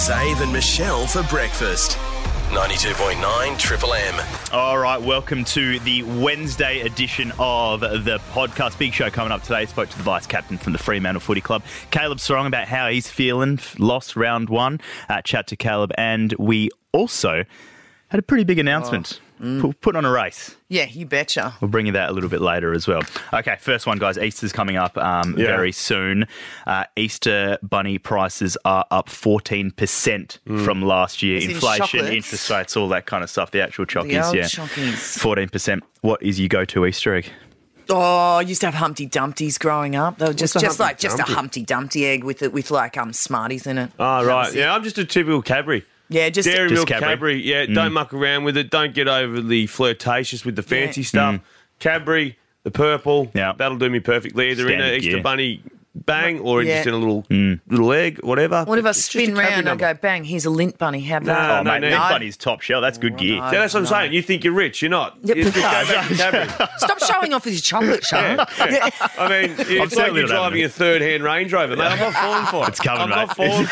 Zave and Michelle for breakfast. 92.9 Triple M. All right, welcome to the Wednesday edition of the podcast. Big show coming up today. Spoke to the vice captain from the Fremantle Footy Club, Caleb Serong, about how he's feeling. Lost round one. Chat to Caleb, and we also had a pretty big announcement. Put on a race. Yeah, you betcha. We'll bring you that a little bit later as well. Okay, first one, guys. Easter's coming up very soon. Easter bunny prices are up 14% from last year. Inflation, interest rates, all that kind of stuff. The actual chockies, The old chockies. 14%. What is your go-to Easter egg? Oh, I used to have Humpty Dumpties growing up. They were just a Humpty Dumpty egg with Smarties in it. Oh, right. Yeah, I'm just a typical Cadbury. Yeah, just Dairy milk Cadbury. Cadbury. Yeah, don't muck around with it. Don't get overly flirtatious with the fancy stuff. Cadbury, the purple, that'll do me perfectly. Either in an Easter bunny bang or just in a little egg, whatever. What if I spin round and I go, bang, here's a lint bunny. How about that? Lint bunny's top shelf. That's good gear. Yeah, that's what I'm saying. You think you're rich. You're not. Yep. You just go back to Cadbury. Stop showing off with your chocolate, Sean. I mean, it's like you're driving a third-hand Range Rover, mate. I'm not falling for it. It's coming, mate. I'm not falling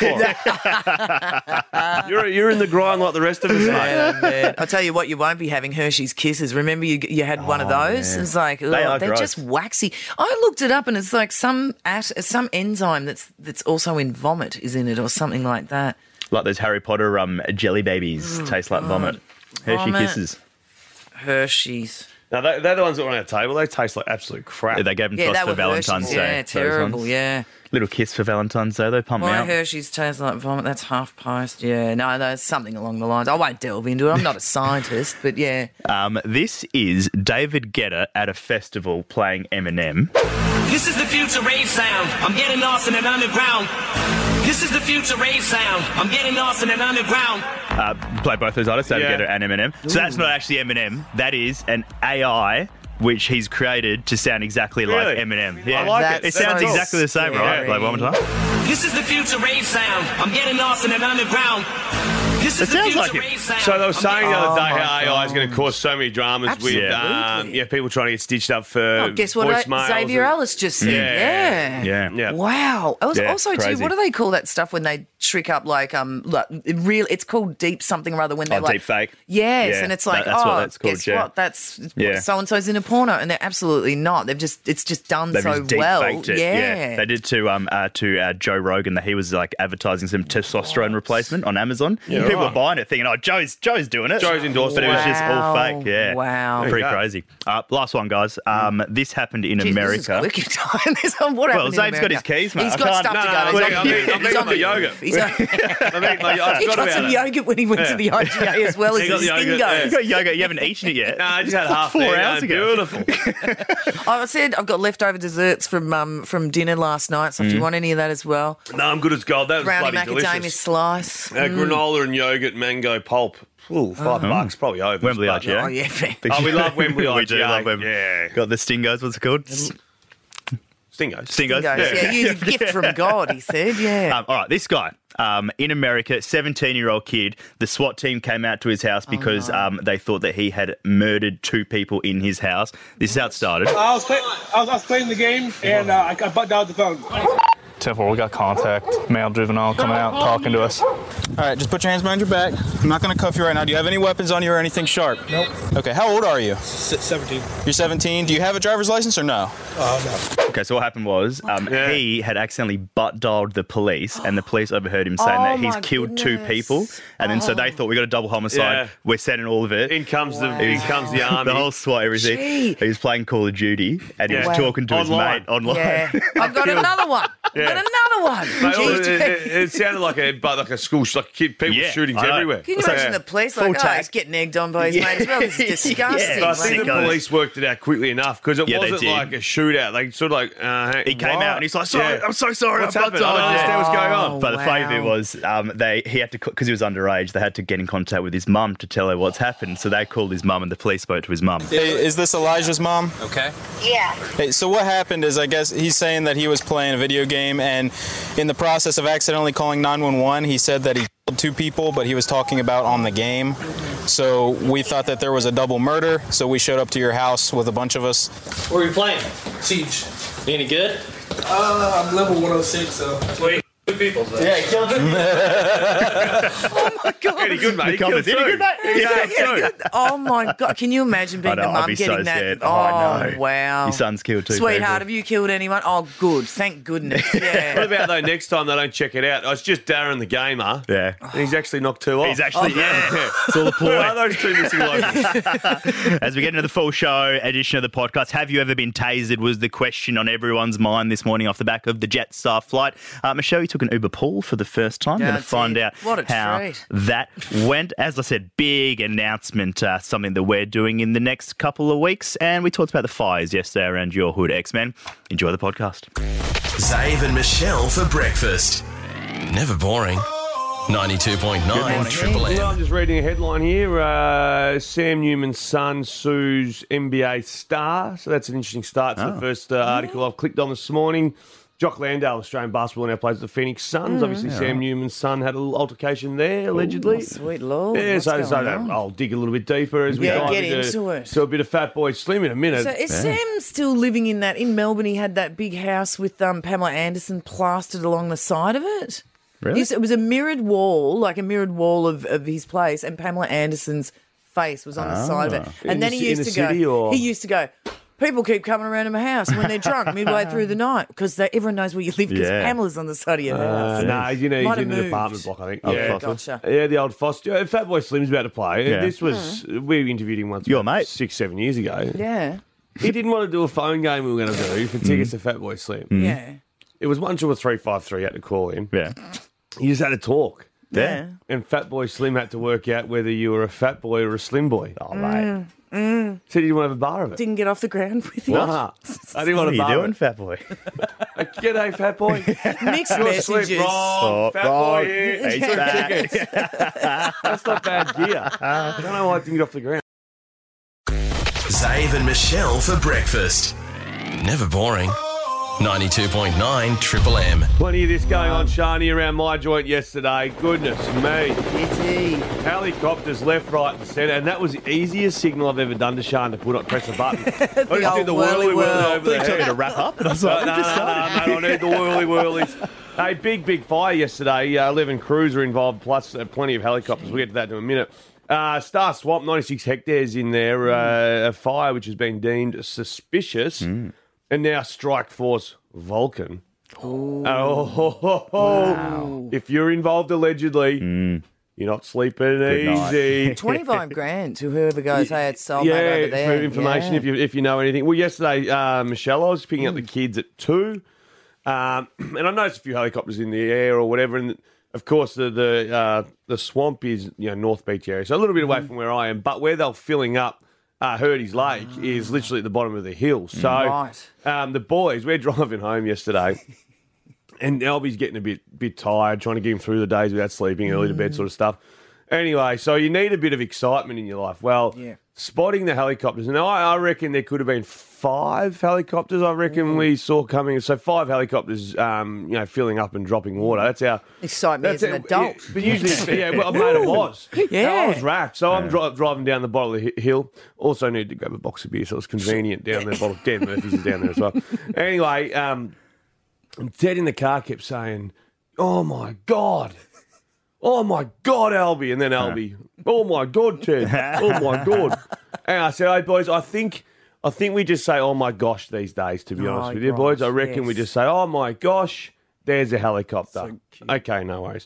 for it. You're in the grind like the rest of us, mate. I'll tell you what, you won't be having Hershey's Kisses. Remember you had one of those? Man. It's like, they're just waxy. I looked it up and it's like some enzyme that's also in vomit is in it or something like that. Like those Harry Potter jelly babies taste like vomit. Hershey Kisses. Hershey's. Now, they're the ones that were on our table. They taste like absolute crap. Yeah, they gave them to us for Valentine's Day. Yeah, terrible, yeah. Little kiss for Valentine's Day, they pump me out. Hershey's taste like vomit, that's half post. Yeah, no, there's something along the lines. I won't delve into it. I'm not a scientist, but yeah. This is David Guetta at a festival playing Eminem. This is the future rave sound. I'm getting lost in an underground. This is the future rave sound. I'm getting lost in an underground. Play both those artists, David Guetta and Eminem. So that's not actually Eminem. That is an AI which he's created to sound exactly like Eminem. Yeah, I like it. It sounds exactly the same, right? Play one more time. This is the future rave sound. I'm getting lost in an underground. This is It the sounds future like it. rave sound. So they were saying the other day my how AI is going to cause so many dramas Absolutely. with people trying to get stitched up for Guess what voicemails Xavier Ellis just said? Yeah. Wow. It was Yeah, also too, crazy. what do they call that stuff when they trick up it's called deep something or other when they're like deep fake. Yes, Yeah, and it's like, that's what that's called, guess yeah. what? That's Yeah. so and so's in a porno, and they're absolutely not. It's just done They've so just deep well. faked it. Yeah. They did to Joe Rogan that he was like advertising some testosterone replacement on Amazon. People were buying it thinking, oh, Joe's doing it. Joe's endorsed But it. it was just all Wow. fake. Yeah. Wow. Pretty There you go. crazy. Last one, guys. This happened in Jeez, America. This is quick in time. What happened in Zave's got America? his keys, mate. He's I got can't- stuff to no, go. no, He's I on- mean, he's on the yogurt. He's on- I He forgot got about some it. yogurt when he went to the IGA as well as He got his the yogurt, dingo. yeah. You got yogurt. You haven't eaten it yet. No, I just had half 4 there. hours ago. Beautiful. I said I've got leftover desserts from dinner last night, so if you want any of that as well. No, I'm good as gold. That was Brownie bloody macadamia delicious. slice. Granola and yogurt, mango pulp. Ooh, $5 probably over. Wembley But- IGA. Oh, yeah. Oh, we love Wembley IGA. We do love Wembley. Yeah. Got the Stingos. What's it called? Stingos. Stingos. Yeah, use a gift from God, he said, yeah. All right, this guy in America, 17-year-old kid, the SWAT team came out to his house because they thought that he had murdered 2 people in his house. This is how it started. I was playing the game and I butt dialed the phone. 10-4, we got contact. Male juvenile coming out, talking to us. All right, just put your hands behind your back. I'm not going to cuff you right now. Do you have any weapons on you or anything sharp? Nope. Okay, how old are you? 17. You're 17. Do you have a driver's license or no? No. Okay, so what happened was he had accidentally butt dialed the police, and the police overheard him saying that he's my killed 2 goodness. people, and then so they thought we got a double homicide. Yeah. We're sending all of it. In comes the army. The whole SWAT, everything. Gee. He was playing Call of Duty, and he was Yeah. talking to his Online. mate online. Yeah. I've got another one. Yeah. Got another one. Mate, Jeez, it sounded like a school, like people Yeah, shootings I know. everywhere. Can you imagine the police Full like, take. he's getting egged on by his mate as well? This is disgusting. Yeah, But I think the Sickos. police worked it out quickly enough because it Yeah, they wasn't did. like a shootout. They sort of like He came out and he's like, sorry, I'm so sorry. What's I butt happened? I don't dialed. understand what's going on. But the funny wow. bit was he had to, because he was underage, they had to get in contact with his mum to tell her what's happened. So they called his mum and the police spoke to his mum. Hey, is this Elijah's mom? Okay. Yeah. Hey, so what happened is I guess he's saying that he was playing a video game and in the process of accidentally calling 911, he said that he killed 2 people, but he was talking about on the game. So we thought that there was a double murder, so we showed up to your house with a bunch of us. What are you playing? Siege. Any good? I'm level 106, so. Wait, 2 people. Yeah, he killed him. Oh my God. Any good, mate? Any good, mate? Oh my God. Can you imagine being the I'd mum be getting so that? scared. Oh, no. wow. Your son's killed two Sweetheart, people. have you killed anyone? Oh, good. Thank goodness. Yeah. What about, though, next time they don't check it out? It's just Darren the gamer. Yeah. And he's actually knocked two off. He's actually, it's all a ploy. Where are those two missing locals? As we get into the full show edition of the podcast, have you ever been tasered was the question on everyone's mind this morning off the back of the Jetstar flight. Michelle, you took an Uber pool for the first time. Going to find out how treat. that went. As I said, big announcement, something that we're doing in the next couple of weeks. And we talked about the fires yesterday around your hood, X-Men. Enjoy the podcast. Zave and Michelle for breakfast. Never boring. 92.9 Triple M. Well, I'm just reading a headline here. Sam Newman's son sues NBA star. So that's an interesting start to the first article I've clicked on this morning. Jock Landale, Australian basketball, now plays with the Phoenix Suns. Obviously, Sam Newman's son had a little altercation there, allegedly. Sweet Lord. Yeah, so I'll dig a little bit deeper as we dive into it. So a bit of Fat Boy Slim in a minute. So is Sam still living in Melbourne? He had that big house with Pamela Anderson plastered along the side of it. Really? It was a mirrored wall, of his place, and Pamela Anderson's face was on the side of it. And then he used to go, people keep coming around to my house when they're drunk midway through the night because everyone knows where you live because Pamela's on the side of your house. No, he's in an apartment block, I think. Gotcha. Yeah, the old Foster. Fat Boy Slim's about to play. Yeah. This was, we interviewed him once. Your mate. 6-7 years ago. Yeah. He didn't want to do a phone game we were going to do for tickets to Fat Boy Slim. Yeah. It was 1 2 or 3 5 3. Had to call in. Yeah. He just had to talk. Yeah. And Fat Boy Slim had to work out whether you were a fat boy or a slim boy. Oh, mate. Said he didn't want to have a bar of it. Didn't get off the ground with you. Nah, I didn't want What a are bar you of doing, it. fat boy? G'day, Fat Boy. Mixed You're asleep. messages. Wrong. Fat wrong. Boy here. He's Two back. tickets. That's not bad gear. I don't know why I didn't get off the ground. Zave and Michelle for breakfast. Never boring. 92.9 Triple M. Plenty of this going on, Shani, around my joint yesterday. Goodness me. Kitty. Helicopters left, right and centre. And that was the easiest signal I've ever done to Sean to press a button. I just did the whirly over the head. To wrap up. And I was like, No, mate, I need the whirlies. Hey, big fire yesterday. 11 crews are involved, plus plenty of helicopters. We'll get to that in a minute. Star Swamp, 96 hectares in there. A fire which has been deemed suspicious. And now Strike Force Vulcan. Wow. If you're involved allegedly, you're not sleeping easy. 25 grand to whoever goes, hey, it's soulmate over there. For information, if you know anything. Well, yesterday, Michelle, I was picking up the kids at 2, and I noticed a few helicopters in the air or whatever, and of course the swamp is North Beach area, so a little bit away from where I am, but where they're filling up Hurdy's Lake is literally at the bottom of the hill. So the boys, we're driving home yesterday, and Albie's getting a bit tired, trying to get him through the days without sleeping, early to bed sort of stuff. Anyway, so you need a bit of excitement in your life. Well, spotting the helicopters. Now, I reckon there could have been 5 helicopters, I reckon we saw coming. So 5 helicopters, filling up and dropping water. That's our... Excite me as an adult. Yeah, but usually, mate, it was. Yeah. I was wrapped. So I'm driving down the bottom of the hill. Also needed to grab a box of beer, so it was convenient down there. Bottle of Dan Murphy's is down there as well. Anyway, Ted in the car kept saying, "Oh, my God. Oh, my God, Albie." And then Albie, "Oh, my God, Ted. Oh, my God." And I said, "Hey, boys, I think we just say, oh, my gosh, these days, to be honest with you, boys. I reckon we just say, oh, my gosh, there's a helicopter." Okay, no worries.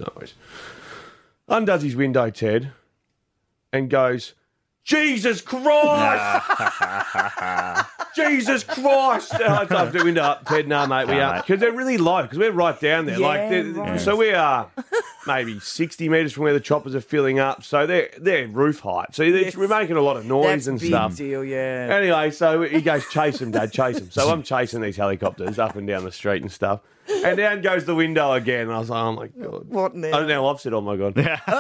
Undoes his window, Ted, and goes, "Jesus Christ! Jesus Christ!" And I opened the window up, Ted. "No, mate, we are." Because they're really low, because we're right down there. So we are maybe 60 metres from where the choppers are filling up. So they're roof height. So we're making a lot of noise and stuff. That's a big deal, yeah. Anyway, so he goes, "Chase them, Dad, chase them." So I'm chasing these helicopters up and down the street and stuff. And down goes the window again. And I was like, oh, my God. What now? I don't know. I've said, oh, my God.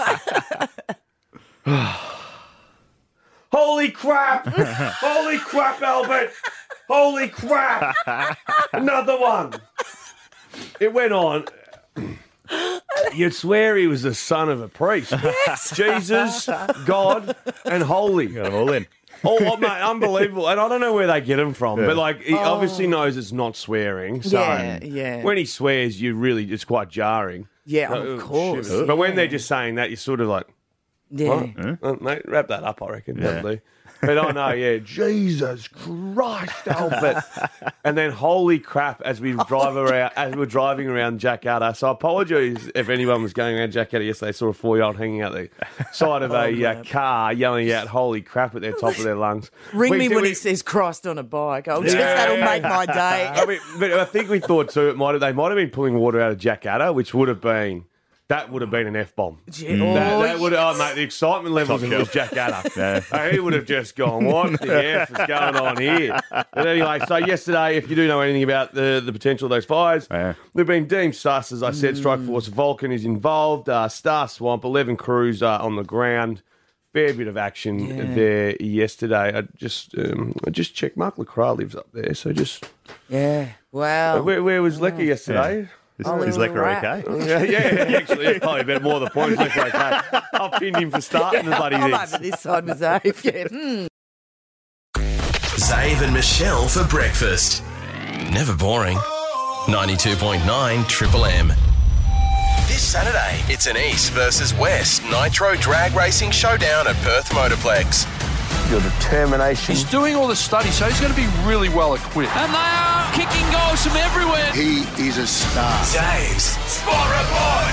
Holy crap! Holy crap, Albert! Holy crap! Another one. It went on. You'd swear he was the son of a priest. Yes. Jesus, God, and holy. Got them all in. Oh, mate, unbelievable. And I don't know where they get him from, but he obviously knows it's not swearing. So when he swears, it's quite jarring. Yeah, of course. Shivers. But when they're just saying that, you're sort of like, yeah. Well, mate, wrap that up, I reckon. Yeah. But I know, Jesus Christ, Albert. And then holy crap, as we were driving around Jakarta. So I apologise if anyone was going around Jakarta yesterday, saw a 4-year-old hanging out the side of a car yelling out holy crap at the top of their lungs. Ring me when he says Christ on a bike. That'll make my day. But I think we thought too, they might have been pulling water out of Jakarta, which would have been... That would have been an F-bomb. That would have, mate, the excitement levels of Jakarta. He would have just gone, what the F is going on here? But anyway, so yesterday, if you do know anything about the potential of those fires, they've been deemed sus, as I said. Strike Force Vulcan is involved. Star Swamp, 11 crews on the ground. Fair bit of action there yesterday. I just checked. Mark Lacroix lives up there, so just... Yeah, wow. Where was Lecker yesterday? Yeah. Is Lecker okay? Yeah, actually, it's probably a bit more the point. Lecker okay. I'll pin him for starting the bloody I'm things. over this side with Zave. Zave and Michelle for breakfast. Never boring. 92.9 Triple M. This Saturday, it's an East versus West Nitro Drag Racing Showdown at Perth Motorplex. Your determination. He's doing all the study, so he's going to be really well equipped. And they are kicking goals from everywhere. He is a star. Zave's Sport Report.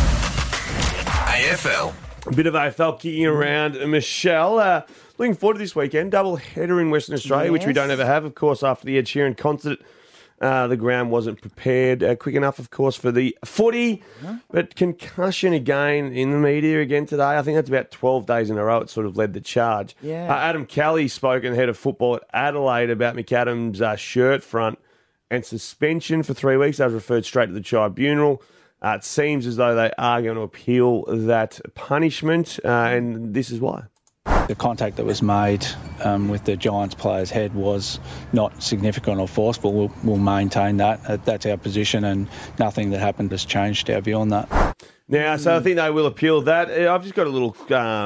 AFL. A bit of AFL kicking around. Michelle, looking forward to this weekend. Double header in Western Australia, which we don't ever have, of course, after the Ed Sheeran concert. The ground wasn't prepared quick enough, of course, for the footy. But concussion again in the media again today. I think that's about 12 days in a row it sort of led the charge. Yeah. Adam Kelly spoke, the head of football at Adelaide, about McAdam's shirt front and suspension for 3 weeks. That was referred straight to the tribunal. It seems as though they are going to appeal that punishment, and this is why. The contact that was made with the Giants player's head was not significant or forceful. We'll maintain that. That's our position, and nothing that happened has changed our view on that. Now, so I think they will appeal that. I've just got a little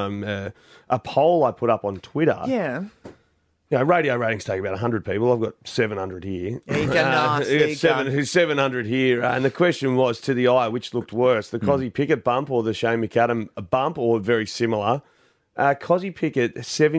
a poll I put up on Twitter. Yeah. You know, radio ratings take about 100 people. I've got 700 here. There you go, nice. 700 here. And the question was, to the eye, which looked worse, the Cozzy Pickett bump or the Shane McAdam bump, or very similar? Cozzy Pickett,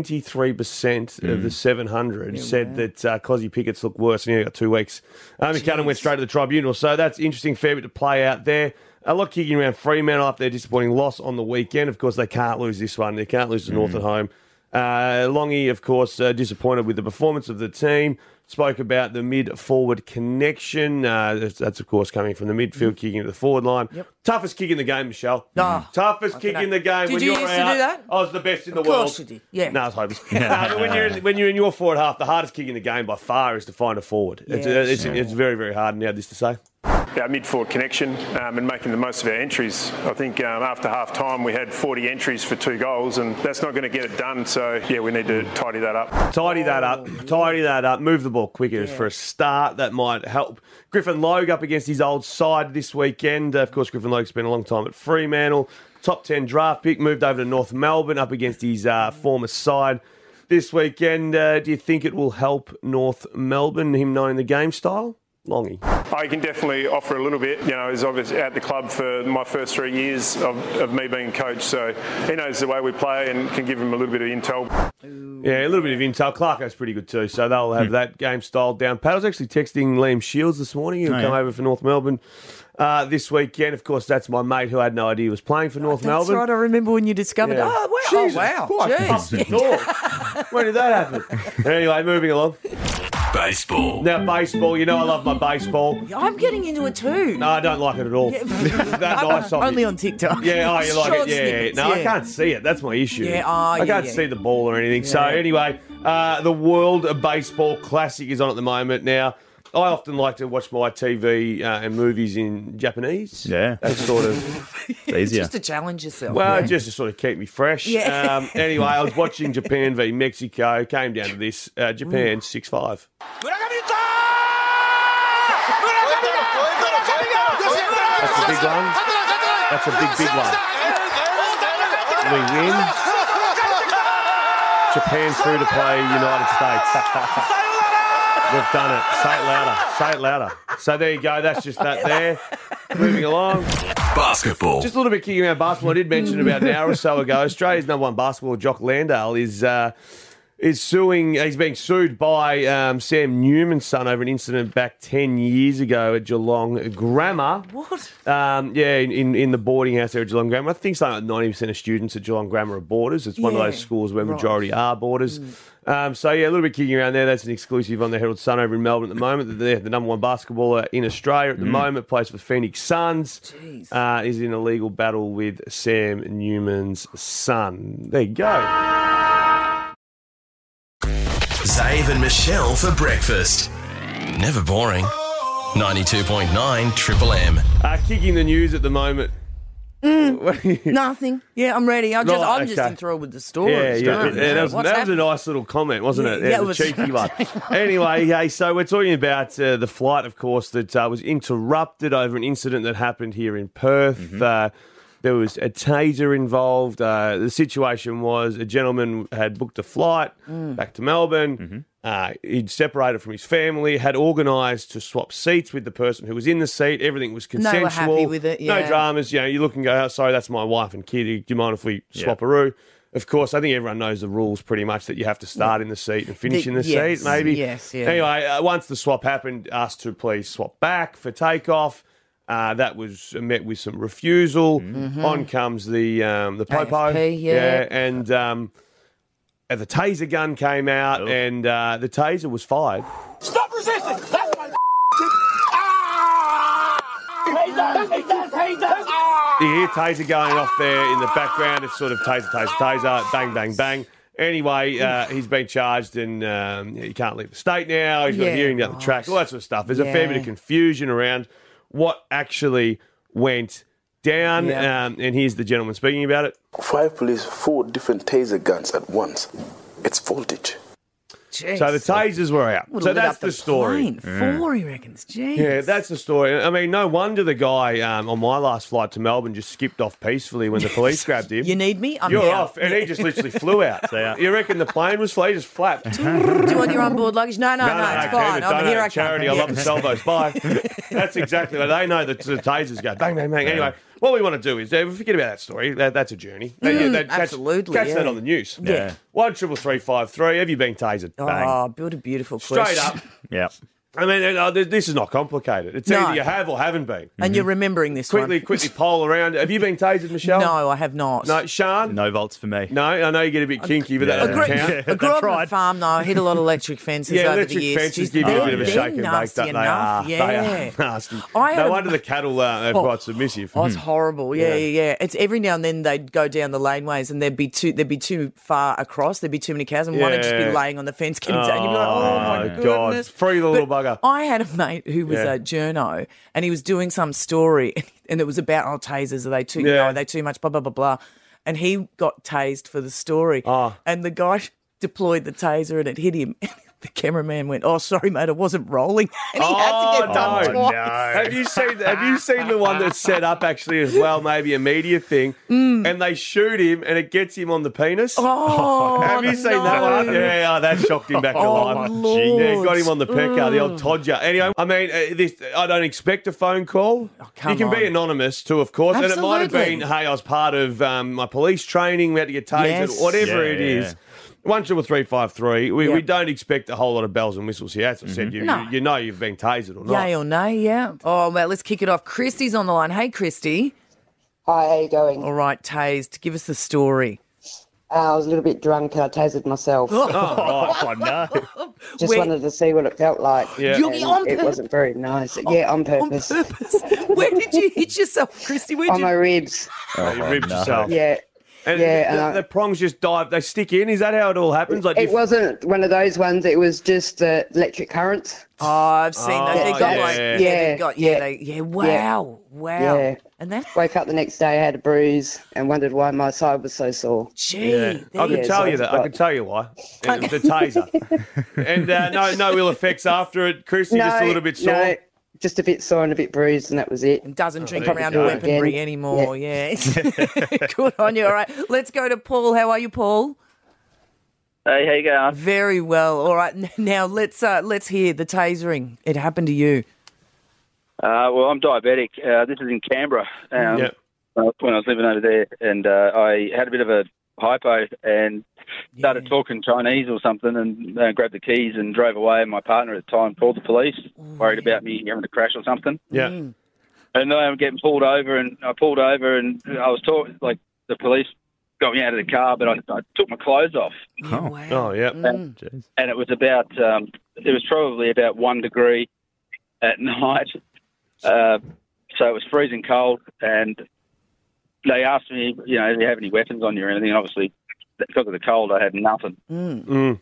73% of the 700 said that Cozzy Pickett's looked worse, and he got 2 weeks. McAdam went straight to the tribunal, so that's interesting. Fair bit to play out there. A lot kicking around Fremantle after their disappointing loss on the weekend. Of course, they can't lose this one. They can't lose to North at home. Longy, of course, disappointed with the performance of the team. Spoke about the mid-forward connection. That's, of course, coming from the midfield, kicking into the forward line. Yep. Toughest kick in the game, Michelle. Toughest kick in the game. Did you used to do that? I was the best in the world. Of course you did, yeah. No, I was hopeless. When you're in your forward half, the hardest kick in the game by far is to find a forward. It's very, very hard, and you had this to say. Our mid-forward connection and making the most of our entries. I think after half-time we had 40 entries for 2 goals, and that's not going to get it done. So, we need to tidy that up. Tidy that up. Move the ball quicker for a start. That might help. Griffin Logue up against his old side this weekend. Of course, Griffin Logue spent a long time at Fremantle. Top 10 draft pick, moved over to North Melbourne up against his former side this weekend. Do you think it will help North Melbourne, him knowing the game style? Longy. I can definitely offer a little bit. He's obviously at the club for my first 3 years of me being coach, so he knows the way we play and can give him a little bit of intel. Yeah, a little bit of intel. Clarko's pretty good too, so they'll have that game style down pat. I was actually texting Liam Shields this morning, who'll come over for North Melbourne this weekend. Of course, that's my mate who I had no idea was playing for North Melbourne. That's right, I remember when you discovered Yeah. Oh, wow. Jeez. When did that happen? Anyway, moving along. Baseball. Now, baseball, I love my baseball. I'm getting into it too. No, I don't like it at all. That nice of Only you. on TikTok. Yeah, you like Short it. Yeah. snippets, No, I can't see it. That's my issue. I can't see the ball or anything. So anyway, the World of Baseball Classic is on at the moment. Now, I often like to watch my TV and movies in Japanese. Yeah. That's sort of easier. Just to challenge yourself. Well, just to sort of keep me fresh. Yeah. Anyway, I was watching Japan v Mexico. Came down to this. Japan 6-5. That's a big one. That's a big one. We win. Japan through to play United States. We've done it. Say it louder. Say it louder. So there you go. That's just that there. Moving along. Basketball. Just a little bit kicking around basketball. I did mention about an hour or so ago, Australia's number one basketball, Jock Landale, is suing. He's being sued by Sam Newman's son over an incident back 10 years ago at Geelong Grammar. What? In the boarding house there at Geelong Grammar. I think something like 90% of students at Geelong Grammar are boarders. It's one of those schools where majority are boarders. A little bit kicking around there. That's an exclusive on the Herald Sun over in Melbourne at the moment. They're the number one basketballer in Australia at the moment. Plays for the Phoenix Suns. Is in a legal battle with Sam Newman's son. There you go. Zave and Michelle for breakfast. Never boring. 92.9 Triple M. Kicking the news at the moment. Nothing. Yeah, I'm ready. I'm just enthralled with the story. That was a nice little comment, wasn't it? It was a cheeky one. Anyway, so we're talking about the flight, of course, that was interrupted over an incident that happened here in Perth. There was a taser involved. The situation was a gentleman had booked a flight back to Melbourne. He'd separated from his family, had organised to swap seats with the person who was in the seat. Everything was consensual. They were happy with it, No dramas. You look and go, oh, sorry, that's my wife and kid. Do you mind if we swap-a-roo? Of course, I think everyone knows the rules pretty much that you have to start in the seat and finish in the seat, maybe. Yes. Anyway, once the swap happened, asked to please swap back for takeoff. That was met with some refusal. On comes the popo. AFP, and the taser gun came out, and the taser was fired. Stop resisting! That's my You hear taser going off there in the background. It's sort of taser, bang, bang, bang. Anyway, he's been charged and he can't leave the state now. He's got a hearing down the track, all that sort of stuff. There's a fair bit of confusion around what actually went down. And here's the gentleman speaking about it. 5 police, 4 different taser guns at once. It's voltage. Jeez. So the tasers were out. So that's the story. 4, he reckons. Jeez. Yeah, that's the story. I mean, no wonder the guy on my last flight to Melbourne just skipped off peacefully when the police grabbed him. You need me? I'm You're here. off. And he just literally flew out. You reckon the plane was flat? He just flapped. Do you want your onboard luggage? No, it's fine. I'm here. I charity. I love to sell those. Bye. That's exactly what they know. That the tasers go bang, bang, bang. Anyway, what we want to do is forget about that story. That's a journey. Absolutely. Catch that on the news. Yeah. 13353. Have you been tasered? Oh, build a beautiful question. Straight up. Yeah. I mean, this is not complicated. It's either you have or haven't been. And you're remembering this Quickly poll around. Have you been tasered, Michelle? No, I have not. No, Sean? No volts for me. No, I know you get a bit kinky, but that doesn't count. I grew up on a farm, though. I hit a lot of electric fences over the years. Electric fences give you a bit of a shake and bake, don't they? They are nasty. No wonder the cattle are quite submissive. Oh, it's horrible. Yeah. It's every now and then they'd go down the laneways and they'd be too far across. There'd be too many cows, and one would just be laying on the fence getting down. You'd be like, oh my goodness. God. Free the little bugger. I had a mate who was a journo, and he was doing some story, and it was about tasers. Are they too? Are they too much? Blah blah blah blah. And he got tased for the story, and the guy deployed the taser, and it hit him. The cameraman went, "Oh, sorry, mate, I wasn't rolling," and he had to get done twice. No. Have you seen the one that's set up actually as well? Maybe a media thing, and they shoot him, and it gets him on the penis. Oh, have you seen that one? Yeah, that shocked him back to life. Lord. Got him on the pecker, the old Todger. Anyway, I mean, I don't expect a phone call. You can be anonymous too, of course, and it might have been, hey, I was part of my police training. We had to get tasered, whatever it is. 13353. We don't expect a whole lot of bells and whistles here. As I said, you know you've been tasered or not. Yay or nay, yeah. Oh, well, let's kick it off. Christy's on the line. Hey, Christy. Hi, how you going? All right, tased. Give us the story. I was a little bit drunk and I tasered myself. Oh, no. Just wanted to see what it felt like. Yeah. It wasn't very nice. Yeah, on purpose. On purpose. Where did you hit yourself, Christy? On my ribs. You ribbed yourself. Yeah. And the prongs just dive, they stick in. Is that how it all happens? Like it wasn't one of those ones. It was just electric currents. Oh, I've seen those. They got wow. Yeah. And then woke up the next day, I had a bruise and wondered why my side was so sore. Gee, I can tell you that. I can tell you why. It was the taser. And no ill effects after it, Christy. Just a little bit sore. No. Just a bit sore and a bit bruised, and that was it. And doesn't drink around weaponry anymore. Yeah. Good on you. All right, let's go to Paul. How are you, Paul? Hey, how you going? Very well. All right, now let's hear the tasering. It happened to you. Well, I'm diabetic. This is in Canberra. When I was living over there, and I had a bit of a hypo and started talking Chinese or something, and grabbed the keys and drove away. And my partner at the time called the police, worried about me having a crash or something. Yeah. And I'm getting pulled over, and I pulled over, and I was talking like the police got me out of the car, but I took my clothes off. Oh, yeah. And it was about, it was probably about 1 degree at night. So it was freezing cold, and they asked me, do you have any weapons on you or anything? Obviously, because of the cold, I had nothing. And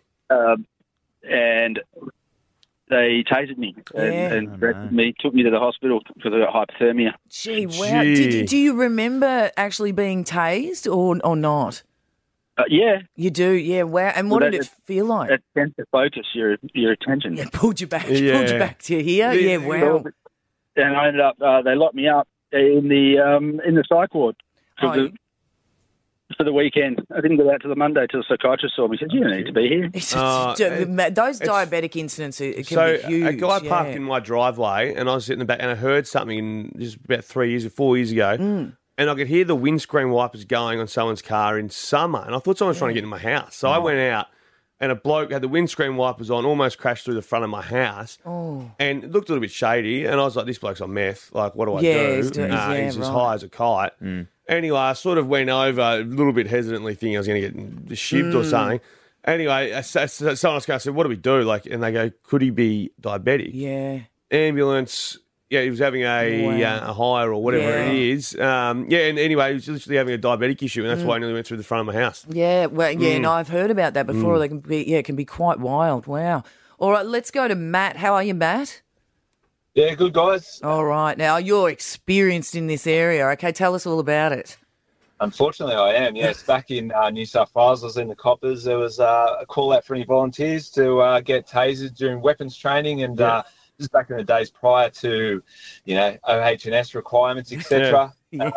they tasered me and took me to the hospital because I got hypothermia. Gee, wow. Do you remember actually being tased or not? Yeah. You do, yeah. Wow. And what did it feel like? It tends to focus your attention. Yeah, pulled you back. Yeah. Pulled you back to here. Yeah, wow. And I ended up, they locked me up in the psych ward for the weekend. I didn't go out till the Monday till the psychiatrist saw me. He said, you don't need to be here. Those diabetic incidents can be huge. A guy parked in my driveway and I was sitting in the back and I heard something just about 4 years ago. And I could hear the windscreen wipers going on someone's car in summer. And I thought someone was trying to get in my house. So I went out and a bloke had the windscreen wipers on, almost crashed through the front of my house. And it looked a little bit shady. And I was like, this bloke's on meth. Like, what do I do? He's as high as a kite. Anyway, I sort of went over a little bit hesitantly thinking I was going to get shivved or something. Anyway, someone else said, what do we do? And they go, could he be diabetic? Yeah. Ambulance. Yeah, he was having a high or whatever it is. And anyway, he was literally having a diabetic issue, and that's why I nearly went through the front of my house. Yeah, well, no, I've heard about that before. They it can be quite wild. Wow. All right, let's go to Matt. How are you, Matt? Yeah, good, guys. All right. Now, you're experienced in this area. Okay, tell us all about it. Unfortunately, I am, yes. Back in New South Wales, I was in the Coppers. There was a call out for any volunteers to get tasered during weapons training and just back in the days prior to, OH&S requirements, etc.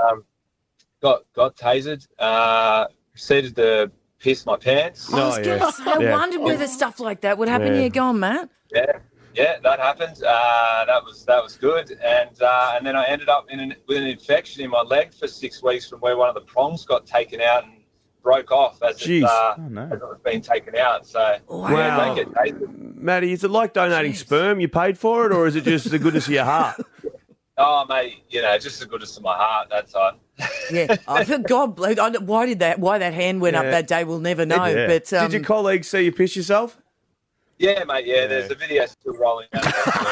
Got tasered, proceeded to piss my pants. I was going to say, I wondered whether stuff like that would happen. Yeah, go on, Matt. Yeah, that happened. That was good, and then I ended up with an infection in my leg for 6 weeks from where one of the prongs got taken out and broke off as it was being taken out. So wow. They get tasered. Matty, is it like donating sperm? You paid for it, or is it just the goodness of your heart? Oh, mate, just the goodness of my heart that time. Yeah, God, why that hand went up that day, we'll never know. Yeah. But did your colleagues see you piss yourself? Yeah, mate, there's a video still rolling out.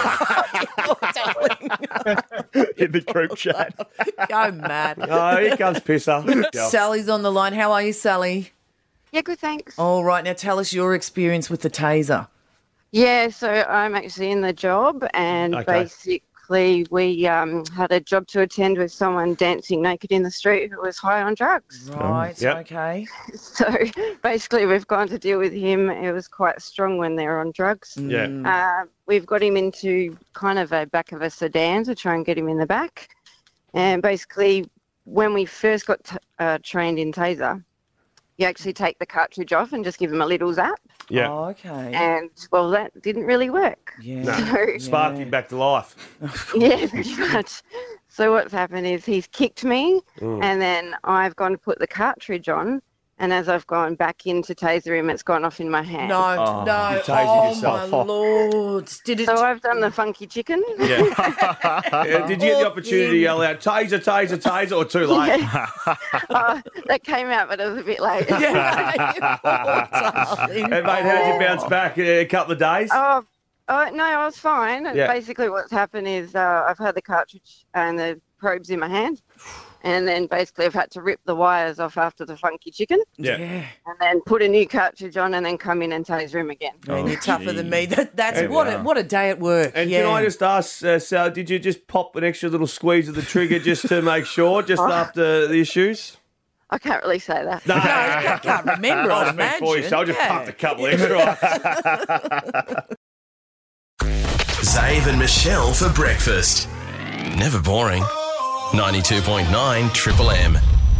In the group chat. Go, Matt. Oh, here comes Pisser. Sally's on the line. How are you, Sally? Yeah, good, thanks. All right, now tell us your experience with the taser. Yeah, so I'm actually in the job, and basically we had a job to attend with someone dancing naked in the street who was high on drugs. Right, okay. So basically we've gone to deal with him. It was quite strong when they're on drugs. Yeah. We've got him into kind of a back of a sedan to try and get him in the back. And basically when we first got trained in taser, you actually take the cartridge off and just give him a little zap. Yeah. Oh, okay. And, well, that didn't really work. Yeah. No. Sparked him back to life. Yeah, pretty much. So what's happened is he's kicked me, and then I've gone to put the cartridge on, and as I've gone back in to taser him, it's gone off in my hand. No. You tasered yourself. My Lord. So I've done the funky chicken. Yeah. Did you get the opportunity to yell out, taser, taser, taser, or too late? Yeah. That came out, but it was a bit late. And mate, how'd you bounce back a couple of days? No, I was fine. Yeah. Basically what's happened is I've had the cartridge and the probes in my hand. And then basically I've had to rip the wires off after the funky chicken. Yeah. And then put a new cartridge on and then come in and taser him again. Man, you're tougher than me. That's what a day at work. And can I just ask, Sal, did you just pop an extra little squeeze of the trigger just to make sure, after the issues? I can't really say that. No, I can't remember. I imagine. For you, so I just pumped a couple extra. Zave and Michelle for breakfast. Never boring. 92.9 Triple M.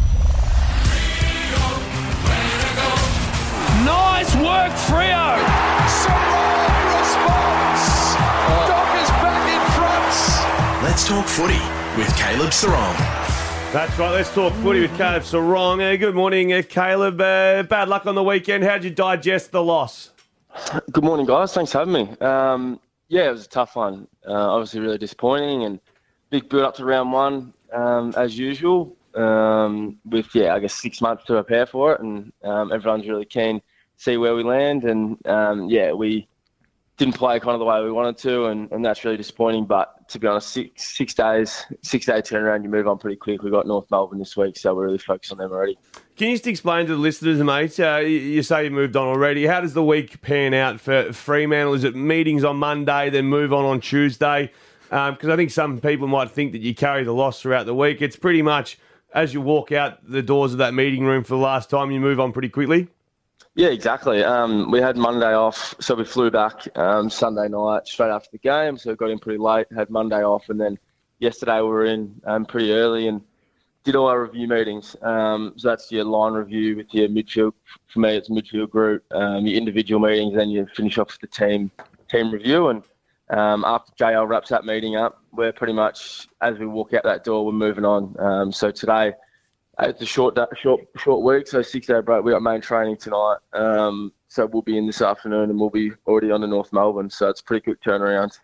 Nice work, Freo. Response. Dockers back in front. Let's Let's Talk Footy with Caleb Sarong. That's right, Let's Talk Footy with Caleb Sarong. Good morning, Caleb. Bad luck on the weekend. How'd you digest the loss? Good morning, guys. Thanks for having me. It was a tough one. Obviously really disappointing and big build up to round one, as usual, with, I guess 6 months to prepare for it, and everyone's really keen to see where we land, and we didn't play kind of the way we wanted to, and that's really disappointing. But to be honest, 6 day turnaround, you move on pretty quick. We've got North Melbourne this week, so we're really focused on them already. Can you just explain to the listeners, mate, you say you moved on already. How does the week pan out for Fremantle? Is it meetings on Monday, then move on Tuesday? Because I think some people might think that you carry the loss throughout the week. It's pretty much as you walk out the doors of that meeting room for the last time, you move on pretty quickly? Yeah, exactly. We had Monday off, so we flew back Sunday night straight after the game, so we got in pretty late, had Monday off, and then yesterday we were in pretty early and did all our review meetings. So that's your line review with your midfield. For me, it's midfield group, your individual meetings, then you finish off with the team review. And after JL wraps that meeting up, we're pretty much, as we walk out that door, we're moving on. So today, it's a short week, so 6 day break. We got main training tonight, so we'll be in this afternoon, and we'll be already on to North Melbourne. So it's a pretty quick turnaround.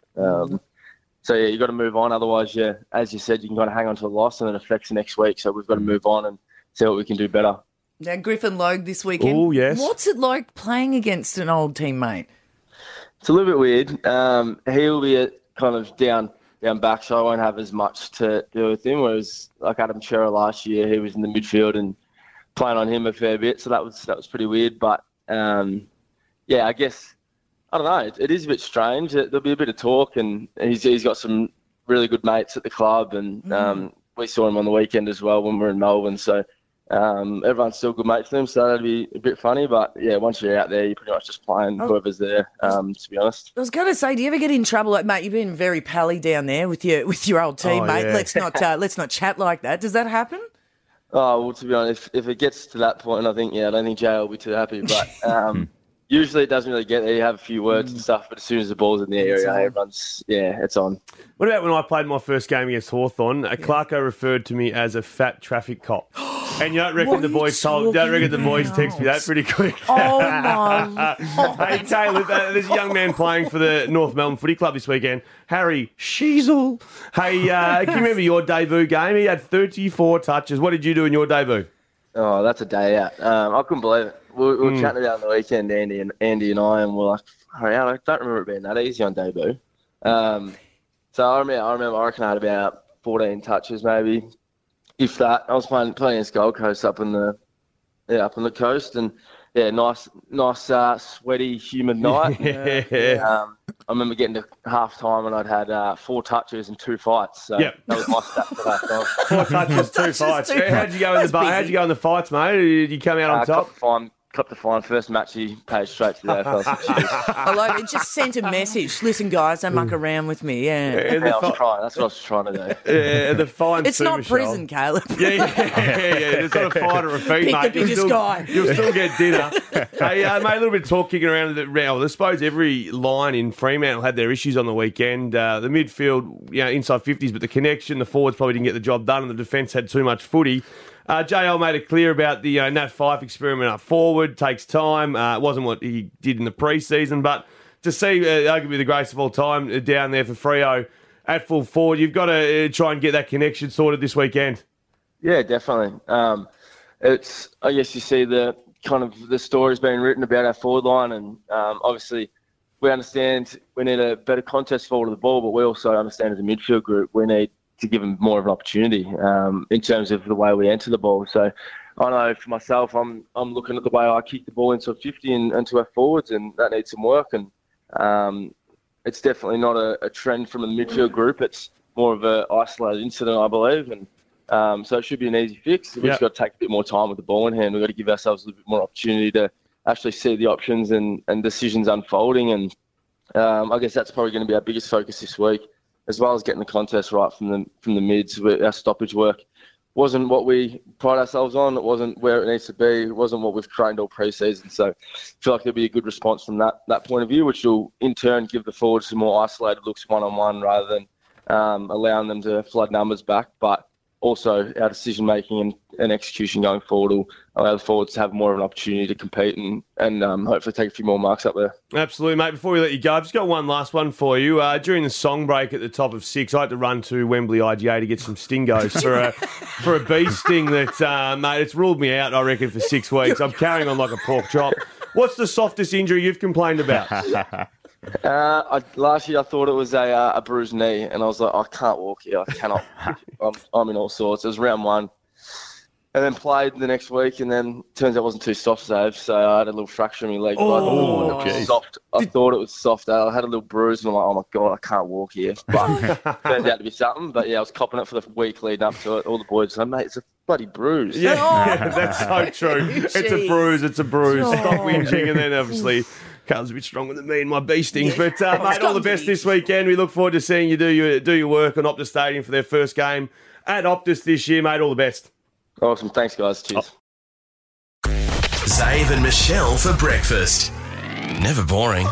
You got to move on. Otherwise, as you said, you can kind of hang on to the loss, and it affects the next week. So we've got to move on and see what we can do better. Now, Griffin Logue this weekend. Oh yes. What's it like playing against an old teammate? It's a little bit weird. He'll be kind of down back, so I won't have as much to do with him. Whereas like Adam Chera last year, he was in the midfield and playing on him a fair bit, so that was pretty weird. But I guess I don't know. It is a bit strange. There'll be a bit of talk, and he's got some really good mates at the club, and we saw him on the weekend as well when we were in Melbourne. So everyone's still good mates with him, so that'd be a bit funny. But once you're out there, you're pretty much just playing whoever's there. To be honest, I was going to say, do you ever get in trouble? Like, mate, you've been very pally down there with your old teammate. Let's not chat like that. Does that happen? Oh well, to be honest, if it gets to that point, I think I don't think Jay will be too happy. But usually it doesn't really get there. You have a few words and stuff, but as soon as the ball's in the area, everyone's it's on. What about when I played my first game against Hawthorn? Clarko referred to me as a fat traffic cop. And you don't reckon the boys text me that pretty quick? Oh my! Hey Taylor, there's a young man playing for the North Melbourne Footy Club this weekend, Harry Sheasel. Hey, can you remember your debut game? He had 34 touches. What did you do in your debut? Oh, that's a day out. I couldn't believe it. We were chatting about it on the weekend, Andy and I, and we're like, I don't remember it being that easy on debut. So I reckon I had about 14 touches maybe. If that, I was playing against Gold Coast up on the coast, and nice, sweaty, humid night. I remember getting to half time and I'd had 4 touches and 2 fights. So that was my stat for that time. 4 touches, 2 fights. How'd you go in the fights, mate? Did you come out on top? Clipped the fine. First match, he paid straight to the AFL. I like it. Just sent a message. Listen, guys, don't muck around with me. I was trying. That's what I was trying to do. Yeah, the fine. It's not prison, Caleb. Yeah. It's not a fight or a feed, Pick mate. the biggest guy. You'll still get dinner. Hey, mate, a little bit of talk kicking around the round. I suppose every line in Fremantle had their issues on the weekend. The midfield, inside 50s, but the connection, the forwards probably didn't get the job done, and the defence had too much footy. JL made it clear about the Nat Fyfe experiment up forward. Takes time. It wasn't what he did in the pre-season, but to see arguably the greatest of all time down there for Freo at full forward, you've got to try and get that connection sorted this weekend. Yeah, definitely. It's I guess you see the kind of the stories being written about our forward line, and obviously we understand we need a better contest forward of the ball, but we also understand as a midfield group we need to give them more of an opportunity in terms of the way we enter the ball. So I know for myself, I'm looking at the way I kick the ball into 50 and to our forwards, and that needs some work. And it's definitely not a trend from the midfield group. It's more of an isolated incident, I believe. And so it should be an easy fix. We've just got to take a bit more time with the ball in hand. We've got to give ourselves a little bit more opportunity to actually see the options and decisions unfolding. And I guess that's probably going to be our biggest focus this week, as well as getting the contest right from the mids. Our stoppage work wasn't what we pride ourselves on. It wasn't where it needs to be. It wasn't what we've trained all pre-season. So I feel like there'll be a good response from that point of view, which will in turn give the forwards some more isolated looks one-on-one rather than allowing them to flood numbers back, but also our decision-making and execution going forward will allow the forwards to have more of an opportunity to compete and hopefully take a few more marks up there. Absolutely, mate. Before we let you go, I've just got one last one for you. During the song break at the top of 6, I had to run to Wembley IGA to get some stingos for a bee sting that, mate, it's ruled me out, I reckon, for 6 weeks. I'm carrying on like a pork chop. What's the softest injury you've complained about? Last year I thought it was a bruised knee, and I was like, I can't walk here. I cannot. I'm in all sorts. It was round 1, and then played the next week, and then turns out it wasn't too soft, Dave. So I had a little fracture in my leg. Oh, soft. I thought it was soft. I had a little bruise, and I'm like, oh my god, I can't walk here. But turned out to be something. But yeah, I was copping it for the week leading up to it. All the boys said, mate, it's a bloody bruise. Yeah, that's so true. It's a bruise. It's a bruise. Stop whinging, and then obviously. Carl's a bit stronger than me and my bee stings. But, mate, all the best this weekend. We look forward to seeing you do your work on Optus Stadium for their first game at Optus this year, mate. All the best. Awesome. Thanks, guys. Cheers. Zave and Michelle for breakfast. Never boring.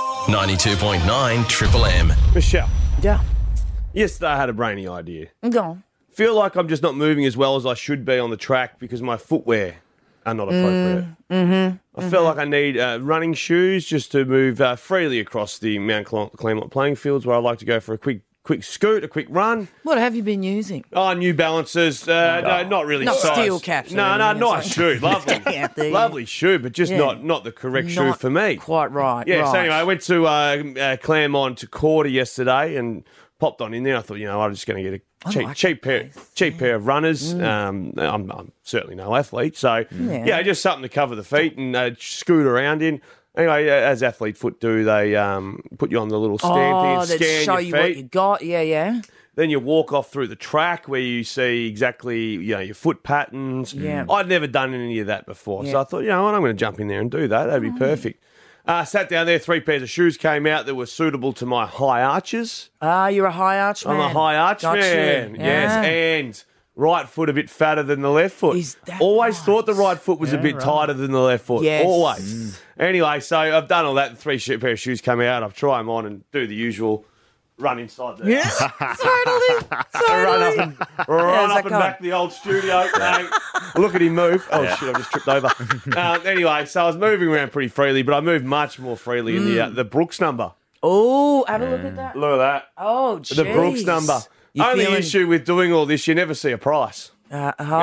92.9 Triple M. Michelle. Yeah. Yesterday I had a brainy idea. Go on. Feel like I'm just not moving as well as I should be on the track because my footwear are not appropriate. I felt like I need running shoes just to move freely across the Mount Claremont playing fields where I like to go for a quick scoot, a quick run. What have you been using? Oh, New Balances. No, not really not size. Steel caps. No, nice shoe. Lovely. Lovely shoe, but just not the correct shoe for me. Quite right. Yeah, right. So anyway, I went to Claremont to Quarter yesterday and popped on in there. I thought, I'm just going to get a cheap pair of runners. I'm certainly no athlete, so just something to cover the feet and scoot around in. Anyway, as athlete foot do, they put you on the little stand thing and scan show your you feet. what you got. Yeah. Then you walk off through the track where you see exactly your foot patterns. Yeah. I'd never done any of that before, so I thought, I'm going to jump in there and do that. That'd be perfect. Sat down there, 3 pairs of shoes came out that were suitable to my high arches. You're a high arch man. I'm a high arch man. Yes, and right foot a bit fatter than the left foot. Always thought the right foot was a bit tighter than the left foot. Yes. Always. Anyway, so I've done all that. The 3 pair of shoes come out. I've tried them on and do the usual run inside there. Yeah, totally. Run up and back to the old studio. Look at him move. Oh, shit, I've just tripped over. Anyway, so I was moving around pretty freely, but I moved much more freely in the Brooks number. Oh, have a look at that. Look at that. Oh, jeez. The Brooks number. Only issue with doing all this, you never see a price. You never see a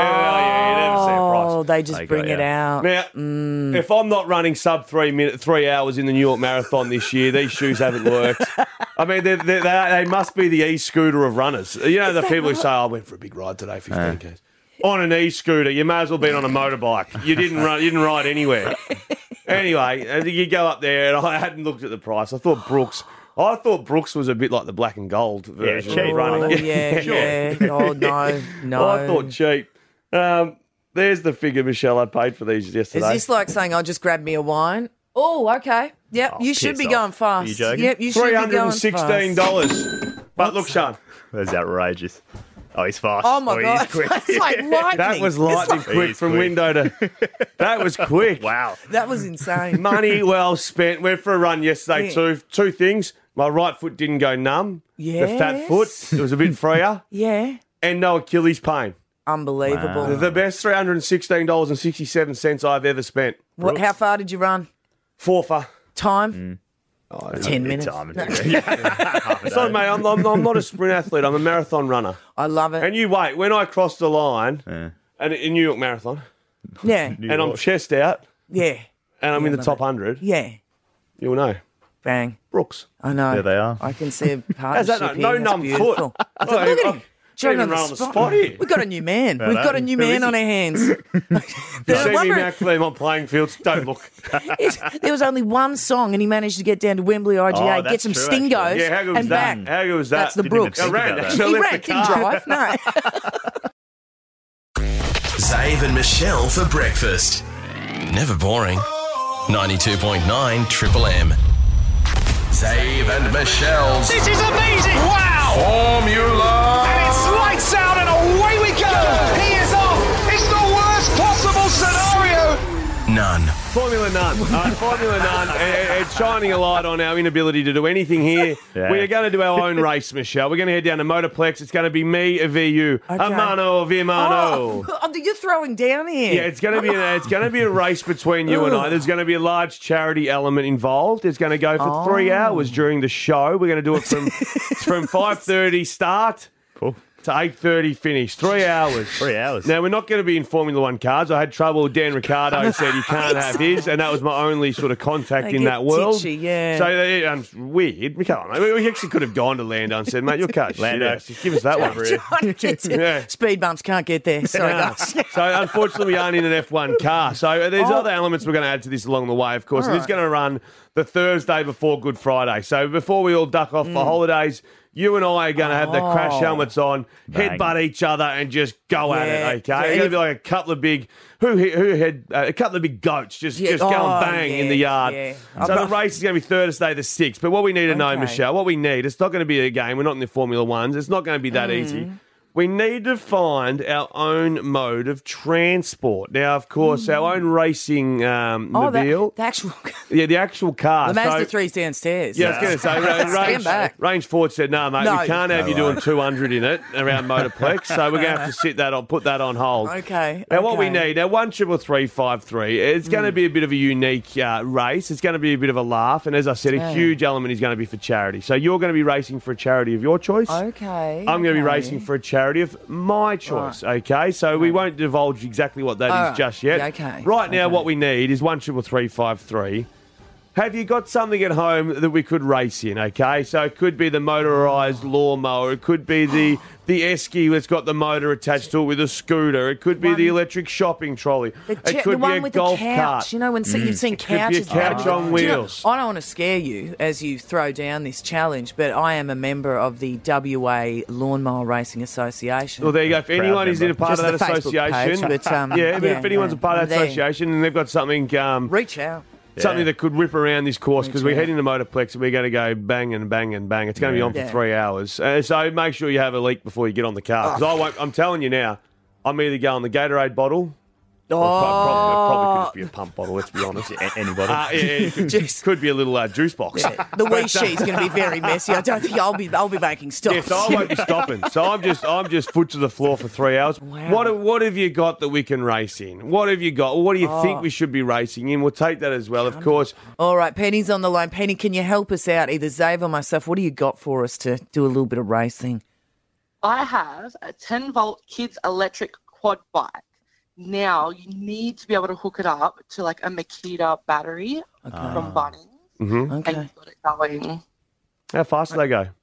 price. Oh, they just bring it out. Now, if I'm not running sub 3 hours in the New York Marathon this year, these shoes haven't worked. I mean, they must be the e-scooter of runners. You know, the people who say, I went for a big ride today, 15 Ks. On an e-scooter, you may as well be on a motorbike. You didn't ride anywhere. Anyway, you go up there, and I hadn't looked at the price. I thought Brooks was a bit like the black and gold version of running. Yeah. Oh, no. I thought cheap. There's the figure, Michelle, I paid for these yesterday. Is this like saying, I'll just grab me a wine? Oh, okay. Yep, you should be going fast. Are you joking? Yep, you should be going fast. $316. But look, Sean. That's outrageous. Oh, he's fast. Oh, my God. He's quick. That's like lightning. That was lightning quick from window to... That was quick. Wow. That was insane. Money well spent. Went for a run yesterday too. 2 things. My right foot didn't go numb. Yes. The fat foot. It was a bit freer. Yeah. And no Achilles pain. Unbelievable. Wow. The best $316.67 I've ever spent. How far did you run? 4 for. Time? 10 minutes. So, mate, I'm not a sprint athlete. I'm a marathon runner. I love it. And you wait. When I cross the line, and in New York Marathon, and I'm chest out, and I'm in the top 100, you'll know. Bang. Brooks. I know. There they are. I can see a partnership no here. numb foot. Look at him. Even run on the spot here. We've got a new man. We've got a new man on our hands. You see me Mount Claremont playing fields, don't look. There was only one song and he managed to get down to Wembley IGA, get some stingos and back. How good was that? That's the Brooks. He ran, didn't drive, no. Zave and Michelle for breakfast. Never boring. 92.9 Triple M. Zave and Michelle's... This is amazing! Wow! Formula! And it's lights out and away we go! He is off! It's the worst possible scenario! None. Formula None. Formula None. It's shining a light on our inability to do anything here. We are going to do our own race, Michelle. We're going to head down to Motorplex. It's going to be me v you. Okay. A mano v mano. Oh, you're throwing down here. Yeah, it's going to be a race between you and I. There's going to be a large charity element involved. It's going to go for 3 hours during the show. We're going to do it from 5:30 start. Cool. To 8:30 finish. 3 hours. 3 hours. Now, we're not going to be in Formula One cars. I had trouble. Dan Ricciardo said you can't have his, and that was my only sort of contact in that world. Titchy, yeah. So, it's weird. We can't. We actually could have gone to Lando and said, mate, your car's shit. Just give us that one. Speed bumps can't get there. Sorry, guys. So, unfortunately, we aren't in an F1 car. So, there's other elements we're going to add to this along the way, of course. And it's going to run the Thursday before Good Friday. So, before we all duck off for holidays, you and I are going to have the crash helmets on, headbutt each other, and just go at it. Okay, it's going to be like a couple of big a couple of big goats just going bang in the yard. Yeah. So the race is going to be Thursday the 6th. But what we need to know, Michelle, it's not going to be a game. We're not in the Formula Ones. It's not going to be that easy. We need to find our own mode of transport. Now, of course, our own racing mobile. The actual... the actual car. The Mazda 3's downstairs. Yeah, I was going to say, Range Ford said, no, mate, we can't have you doing 200 in it around Motorplex, so we're going to have to put that on hold. Okay. Now, what we need, 13353, it's going to be a bit of a unique race. It's going to be a bit of a laugh, and as I said, a huge element is going to be for charity. So you're going to be racing for a charity of your choice. Okay. I'm going to be racing for a charity of my choice, okay? So we won't divulge exactly what that is just yet. Okay. Right now, what we need is 13353. Have you got something at home that we could race in, okay? So it could be the motorised lawnmower. It could be the esky that's got the motor attached to it with a scooter. It could be the electric shopping trolley. It could be a golf cart. You know, when you've seen couches. It could be a couch on wheels. I don't want to scare you as you throw down this challenge, but I am a member of the WA Lawnmower Racing Association. Well, there you go. If anyone is in a part of that association, page, but, if anyone's a part of that association and they've got something... reach out. Something that could rip around this course because we're heading to Motorplex and we're going to go bang and bang and bang. It's going to be on for 3 hours. So make sure you have a leak before you get on the car. Because I'm telling you now, I'm either going the Gatorade bottle. Probably could just be a pump bottle, let's be honest. Any bottle. It could be a little juice box. Yeah. The wee sheet's going to be very messy. I don't think I'll be making stops. Yes, I won't be stopping. So I'm just foot to the floor for 3 hours. Wow. What have you got that we can race in? What have you got? What do you think we should be racing in? We'll take that as well, of course. All right, Penny's on the line. Penny, can you help us out? Either Zave or myself, what do you got for us to do a little bit of racing? I have a 10-volt kids electric quad bike. Now, you need to be able to hook it up to like a Makita battery from Bunnings. Mm-hmm. Okay. And you've got it going. How fast do they go?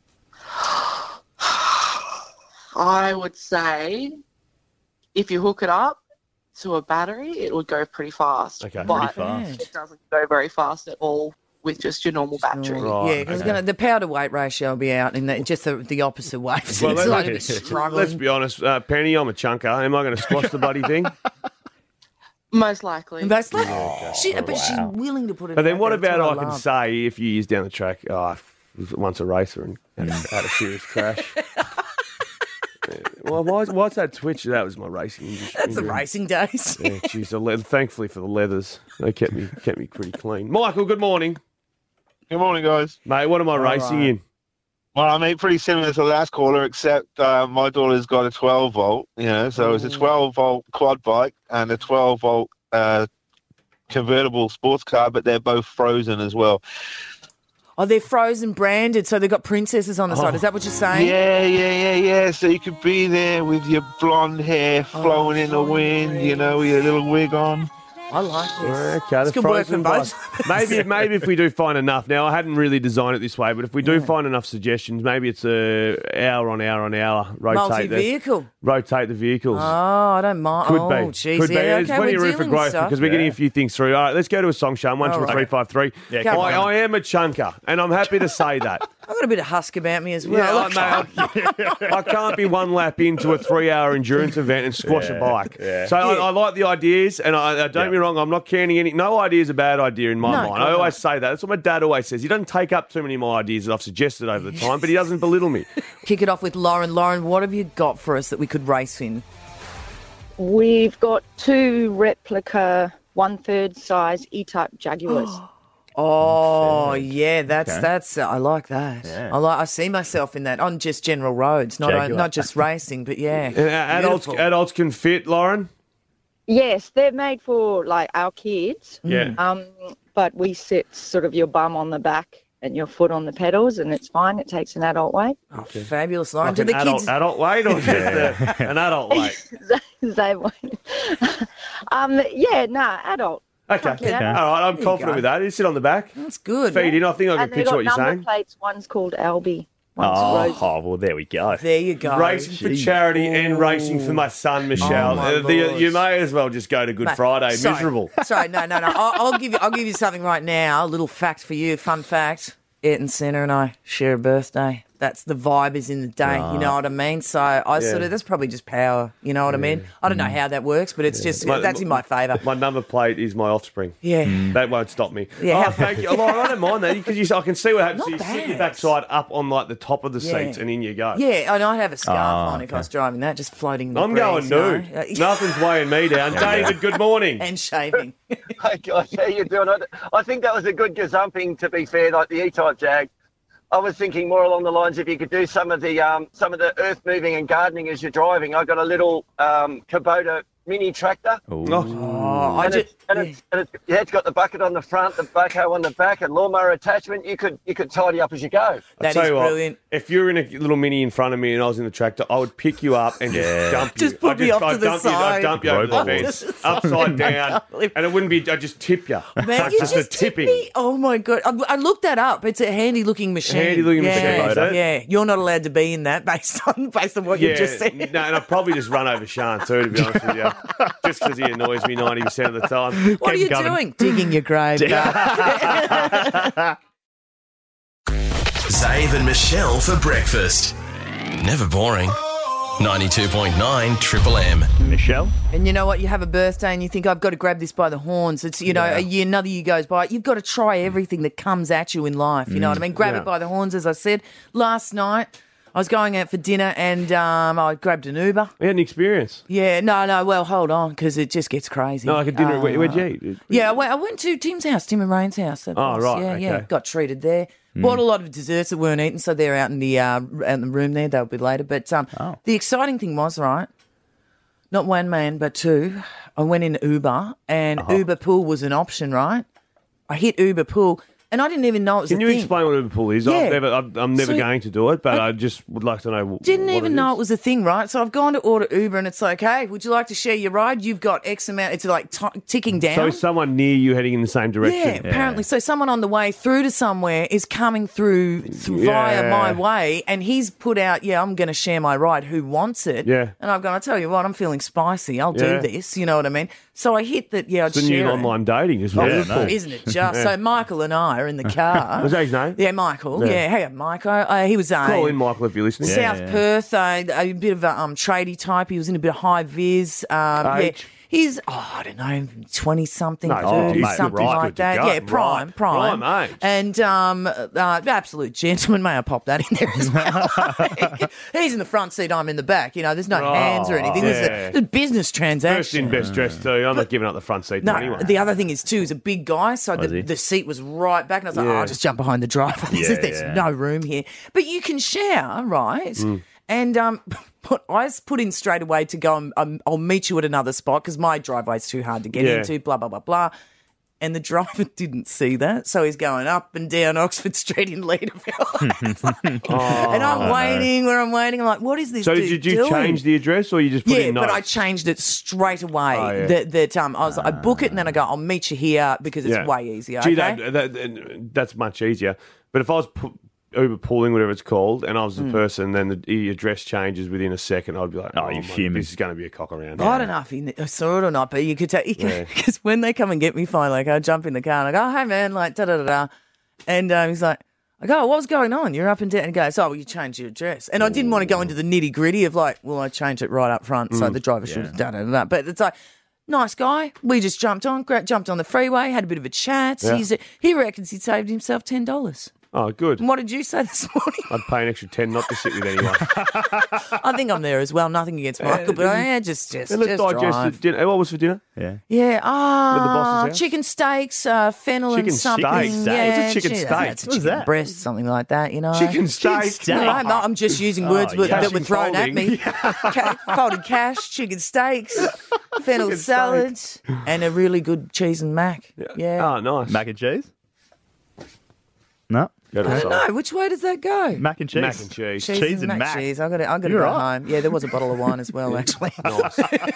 I would say if you hook it up to a battery, it would go pretty fast. Okay, but pretty fast. It doesn't go very fast at all with just your normal battery. Yeah, because the power to weight ratio will be out in just the opposite way. So Well, it's like a bit struggling. Let's be honest, Penny, I'm a chunker. Am I going to squash the bloody thing? Most likely. But she's willing to put it. But then out what there. That's about what I can say if you years down the track, I was once a racer and had a serious crash. Well, why's that twitch? That was my racing injury. That's the racing days. Yeah, geez, thankfully for the leathers, they kept me pretty clean. Michael, good morning. Good morning, guys. Mate, what am I racing in? Well, I mean, pretty similar to the last caller, except my daughter's got a 12-volt, so it's a 12-volt quad bike and a 12-volt convertible sports car, but they're both frozen as well. Oh, they're frozen branded, so they've got princesses on the side. Is that what you're saying? Yeah. So you could be there with your blonde hair flowing in the wind, with your little wig on. I like this. Okay, it's good work for both. Maybe if we do find enough. Now, I hadn't really designed it this way, but if we do find enough suggestions, maybe it's hour on hour multi-vehicle. Rotate the vehicles. Oh, I don't mind. Could be. Geez, Could be. There's plenty of room for growth stuff. because we're getting a few things through. All right, let's go to a song, Sean. 1, 2, 3, 5, 3. Yeah, I am a chunker, and I'm happy to say that. I've got a bit of husk about me as well. Yeah, I can't be one lap into a 3-hour endurance event and squash a bike. Yeah. So I like the ideas, and I don't get me wrong, I'm not canning any. No idea is a bad idea in my mind. I always say that. That's what my dad always says. He doesn't take up too many of my ideas that I've suggested over the time, but he doesn't belittle me. Kick it off with Lauren. Lauren, what have you got for us that we could race in? We've got 2 replica 1/3 size E-Type Jaguars. Oh yeah, that's I like that. Yeah. I see myself in that on just general roads, not just racing, but yeah. And adults can fit, Lauren. Yes, they're made for like our kids. Yeah. But we sit sort of your bum on the back and your foot on the pedals, and it's fine. It takes an adult weight. Oh, fabulous, Lauren. Like Do the an kids adult weight or just an adult weight? Same weight. Adult. Okay. All right, I'm confident with that. You sit on the back. That's good. Feed in. I think I can And they've picture got what you're number saying. plates. One's called Albie. One's Rosie. Well, there we go. There you go. Racing for charity and racing for my son, Michelle. my You may as well just go to Good Friday Sorry. miserable. Sorry, no. I'll give you something right now. A little fact for you. Fun fact. Ayrton Senna and I share a birthday. That's the vibe is in the day. You know what I mean? So that's probably just power. You know what I mean? I don't know how that works, but it's just that's in my favour. My number plate is my offspring. Yeah. That won't stop me. Yeah. Thank you. Lauren, I don't mind that because I can see what happens. So you sit your backside up on like the top of the seats and in you go. Yeah, and I'd have a scarf on if I was driving that, just floating in the I'm going breeze, nude. Nothing's weighing me down. David, good morning. And shaving. Hey guys, how you doing? I think that was a good gazumping, to be fair, like the E-Type Jag. I was thinking more along the lines if you could do some of the earth moving and gardening as you're driving. I got a little Kubota mini tractor. It's got the bucket on the front, the backhoe on the back, and lawnmower attachment. You could tidy up as you go. That is brilliant. If you were in a little mini in front of me and I was in the tractor, I would pick you up and just dump you. Just put me off to the side. I'd dump you over the fence, upside down, and it wouldn't be. I'd just tip you. Man, you just tipping. Oh my God! I looked that up. It's a handy-looking machine. Handy-looking machine. Yeah, you're not allowed to be in that based on what you just said. No, and I'd probably just run over Sean too, to be honest with you, just because he annoys me 90% of the time. What are you doing? Digging your grave. Zave and Michelle for breakfast. Never boring. 92.9 Triple M. Michelle? And you know what? You have a birthday and you think, I've got to grab this by the horns. It's, a year, another year goes by. You've got to try everything that comes at you in life. You know what I mean? Grab it by the horns, as I said. Last night, I was going out for dinner and I grabbed an Uber. We had an experience. Yeah, no, well, hold on, because it just gets crazy. No, like a dinner. Where'd you eat? Yeah, I went to Tim's house, Tim and Rain's house. Right, Yeah, got treated there. Bought a lot of desserts that weren't eaten, so they're out in the room there. They'll be later. But the exciting thing was, right, not one man, but two. I went in Uber, and Uber Pool was an option, right? I hit Uber Pool. And I didn't even know it was a thing. Can you explain what Uber Pool is? Yeah. I'm never going to do it, but I just would like to know Didn't even know it was a thing, right? So I've gone to order Uber and it's like, hey, would you like to share your ride? You've got X amount. It's like ticking down. So someone near you heading in the same direction? Yeah, apparently. So someone on the way through to somewhere is coming through via my way and he's put out, I'm going to share my ride. Who wants it? Yeah. And I've gone, I tell you what, I'm feeling spicy. I'll do this. You know what I mean? So I hit that, I'd share it. It's the new online dating, isn't it? Isn't it just? So Michael and I are in the car. Was that his name? Yeah, Michael. Yeah, hey, Michael. He was call in Michael if you're listening. South Perth, a bit of a tradie type. He was in a bit of high vis. Age? He's, I don't know, 20-something, 30, something like that. Yeah, prime. Prime age. And absolute gentleman. May I pop that in there as well? He's in the front seat, I'm in the back. There's no hands or anything. It's a business transaction. First in, best dressed too. I'm not giving up the front seat to anyone. The other thing is, too, he's a big guy, so the seat was right back. And I was like, I'll just jump behind the driver. There's no room here. But you can share, right? And I put in straight away to go and I'll meet you at another spot because my driveway's too hard to get into, blah, blah, blah, blah. And the driver didn't see that, so he's going up and down Oxford Street in Leederville. And I'm waiting where I'm waiting. I'm like, what is this dude did you doing? change the address or you just put in notes? But I changed it straight away. I was I book it and then I go, I'll meet you here because it's way easier. Gee, okay? That's much easier. But if I was Uber pooling, whatever it's called, and I was the person, then the address changes within a second, I'd be like, you're fuming. This is going to be a cock around. I don't know if he saw it or not, but you could tell. Because when they come and get me, finally, I jump in the car and I go, hey, man, like, da-da-da-da. And he's like, I go, what's going on? You're up and down. And he goes, well, you changed your address. And I didn't want to go into the nitty-gritty of like, well, I changed it right up front, so the driver should have done it. But it's like, nice guy. We just jumped on the freeway, had a bit of a chat. Yeah. He reckons he'd saved himself $10. Oh, good. And what did you say this morning? I'd pay an extra 10 not to sit with anyone. I think I'm there as well. Nothing against Michael, but just drive. Dinner. What was for dinner? Yeah. Chicken steaks, fennel and something. Steaks. Yeah, what's a chicken steak? What's chicken breast, something like that, you know. Chicken steak? I'm just using words that were thrown at me. Folded cash, chicken steaks, fennel salad, and a really good cheese and mac. Yeah. Oh, nice. Mac and cheese? No. I don't know. Which way does that go? Mac and cheese. Mac and cheese. Cheese and mac. Cheese. I got to go home. Yeah, there was a bottle of wine as well, actually. Nice.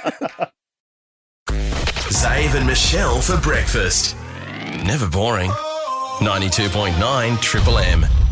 Zave and Michelle for breakfast. Never boring. 92.9 Triple M.